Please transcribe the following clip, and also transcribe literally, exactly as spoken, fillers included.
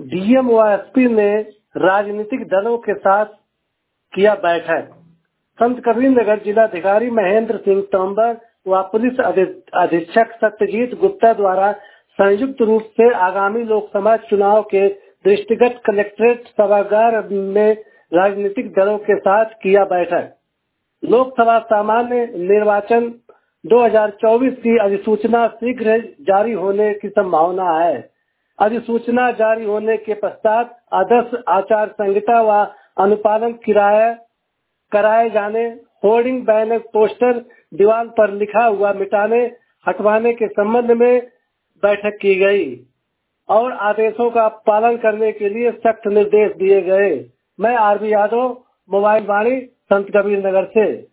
DM व SP ने राजनीतिक दलों के साथ किया बैठक। संत कबीर नगर जिलाधिकारी महेंद्र सिंह तोमर व पुलिस अधीक्षक सत्यजीत गुप्ता द्वारा संयुक्त रूप से आगामी लोकसभा चुनाव के दृष्टिगत कलेक्ट्रेट सभागार में राजनीतिक दलों के साथ किया बैठक। लोकसभा सामान्य निर्वाचन दो हज़ार चौबीस की अधिसूचना शीघ्र जारी होने की संभावना है। अधिसूचना जारी होने के पश्चात आदर्श आचार संहिता व अनुपालन किराया कराए जाने, होर्डिंग, बैनर, पोस्टर दीवार पर लिखा हुआ मिटाने हटवाने के संबंध में बैठक की गई और आदेशों का पालन करने के लिए सख्त निर्देश दिए गए। मैं R B Yadav, mobile Vani, Sant Kabir नगर से।